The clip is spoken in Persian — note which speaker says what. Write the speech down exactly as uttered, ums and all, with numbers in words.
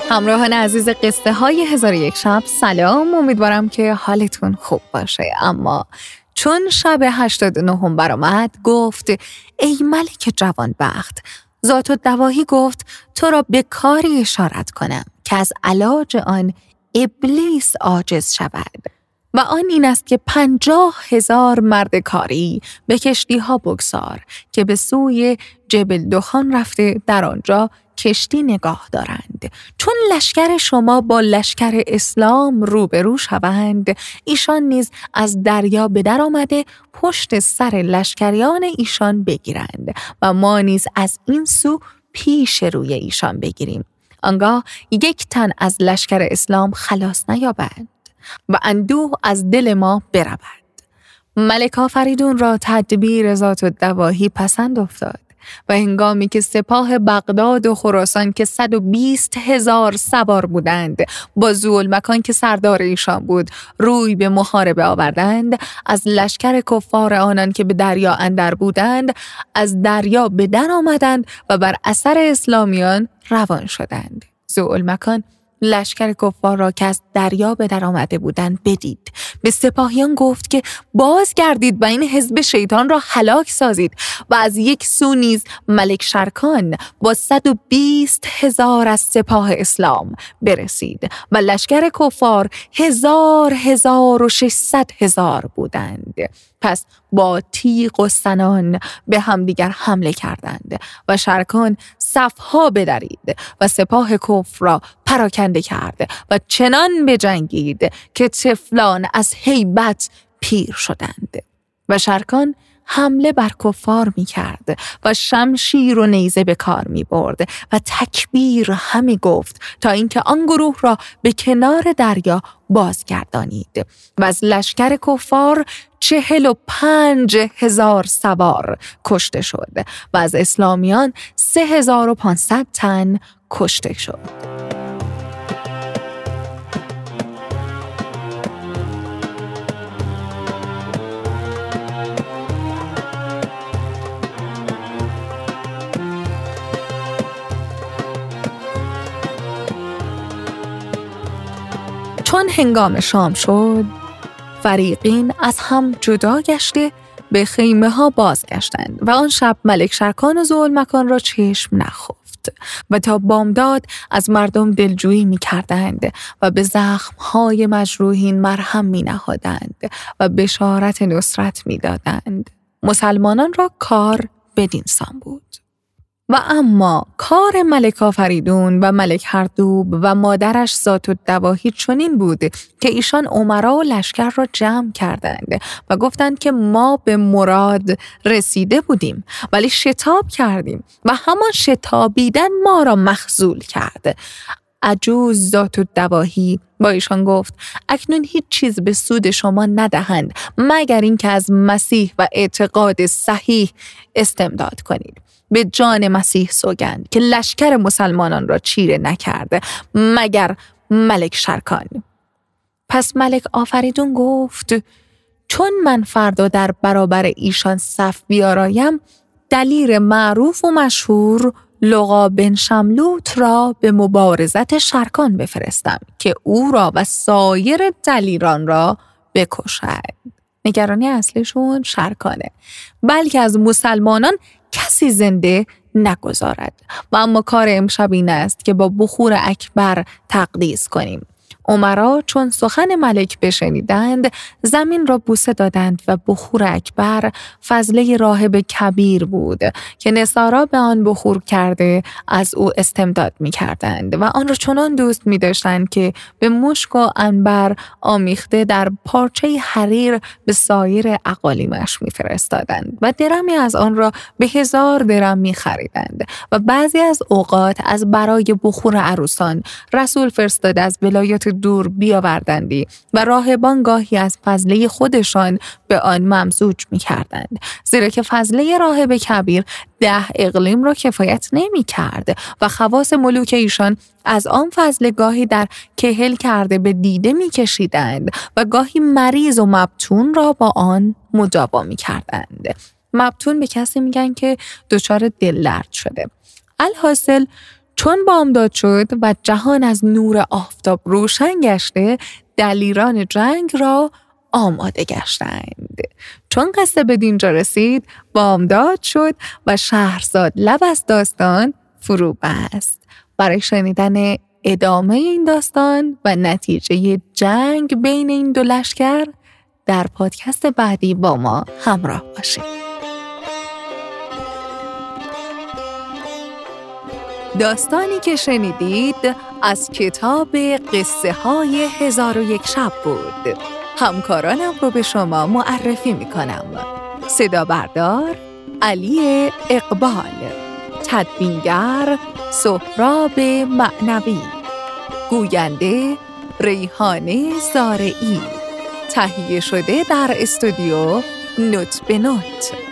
Speaker 1: همراهان عزیز قصه های هزار و یک شب، سلام. امیدوارم که حالتون خوب باشه. اما چون شب هشتاد و نهم برآمد، گفت ای ملک جوانبخت، ذات الدواهی گفت تو را به کاری اشارت کنم که از علاج آن ابلیس عاجز شود، و آن این است که پنجاه هزار مرد کاری به کشتی ها بگذار که به سوی جبل دخان رفته در آنجا کشتی نگاه دارند. چون لشکر شما با لشکر اسلام روبرو شوند، ایشان نیز از دریا به در آمده پشت سر لشکریان ایشان بگیرند و ما نیز از این سو پیش روی ایشان بگیریم. آنگاه یک تن از لشکر اسلام خلاص نیابند و اندوه از دل ما برود. ملک آفریدون را تدبیر ذات الدواهی پسند افتاد و هنگامی که سپاه بغداد و خراسان که صد و بیست هزار سوار بودند با ذوالمکان که سردار ایشان بود روی به محاربه آوردند، از لشکر کفار آنان که به دریا اندر بودند از دریا به در آمدند و بر اثر اسلامیان روان شدند. ذوالمکان لشکر کفار را که از دریا به در آمده بودند بدید، به سپاهیان گفت که بازگردید و این حزب شیطان را هلاک سازید. و از یک سو نیز ملک شرکان با صد و بیست هزار از سپاه اسلام برسید و لشکر کفار هزار هزار و ششصد هزار بودند. پس با تیغ و سنان به همدیگر حمله کردند و شرکان صفها بدرید و سپاه کفر را پراکنده کرد و چنان بجنگید که طفلان از هیبت پیر شدند. و شرکان حمله بر کفار می کرد و شمشیر و نیزه به کار می برد و تکبیر همی گفت تا اینکه آن گروه را به کنار دریا بازگردانید. و از لشکر کفار چهل و پنج هزار سوار کشته شد و از اسلامیان سه هزار و پانصد تن کشته شد. چون هنگام شام شد، فریقین از هم جدا گشته به خیمه ها بازگشتند و آن شب ملک شرکان و ذوالمکان را چشم نخفت و تا بامداد از مردم دلجویی می کردند و به زخمهای مجروحین مرهم می نهادند و بشارت نصرت می دادند. مسلمانان را کار بدین سان بود. و اما کار ملک آفریدون و ملک هردوب و مادرش ذات الدواهی چنین بود که ایشان امرا و لشکر را جمع کردند و گفتند که ما به مراد رسیده بودیم ولی شتاب کردیم و همان شتابیدن ما را مخذول کرد. عجوز ذات الدواهی با ایشان گفت اکنون هیچ چیز به سود شما ندهند مگر اینکه از مسیح و اعتقاد صحیح استمداد کنید. به جان مسیح سوگند که لشکر مسلمانان را چیره نکرده مگر ملک شرکان. پس ملک آفریدون گفت چون من فردا در برابر ایشان صف بیارایم، دلیر معروف و مشهور لقا بن شملوت را به مبارزت شرکان بفرستم که او را و سایر دلیران را بکشد. نگرانی اصلیشون شرکانه، بلکه از مسلمانان کسی زنده نگذارد. و اما کار امشب این است که با بخور اکبر تقدیس کنیم. امرا چون سخن ملک بشنیدند زمین را بوسه دادند و بخور اکبر فضله راهب کبیر بود که نصارا به آن بخور کرده از او استمداد می کردند و آن را چنان دوست می داشتند که به مشک و عنبر آمیخته در پارچه حریر به سایر اقالیمش می فرستادند و درمی از آن را به هزار درم می خریدند. و بعضی از اوقات از برای بخور عروسان رسول فرستاده از ولایات دور بیاوردندی و راهبان گاهی از فضله خودشان به آن ممزوج می کردند، زیرا که فضله راهب کبیر ده اقلیم را کفایت نمی کرد و خواص ملوک ایشان از آن فضله گاهی در کهل کرده به دیده می کشیدند و گاهی مریض و مبتون را با آن مداوا می کردند. مبتون به کسی میگن که دچار دل درد شده. الحاصل چون بامداد شد و جهان از نور آفتاب روشن گشته، دلیران جنگ را آماده گشتند. چون قصه به دینجا رسید، بامداد شد و شهرزاد لب از داستان فرو بست. برای شنیدن ادامه این داستان و نتیجه جنگ بین این دو لشکر در پادکست بعدی با ما همراه باشید. داستانی که شنیدید از کتاب قصه های هزار و یک شب بود. همکارانم رو به شما معرفی میکنم. صدا بردار علی اقبال، تدوینگر سهراب معنوی، گوینده ریحانه زارعی، تهیه شده در استودیو نوت به نوت.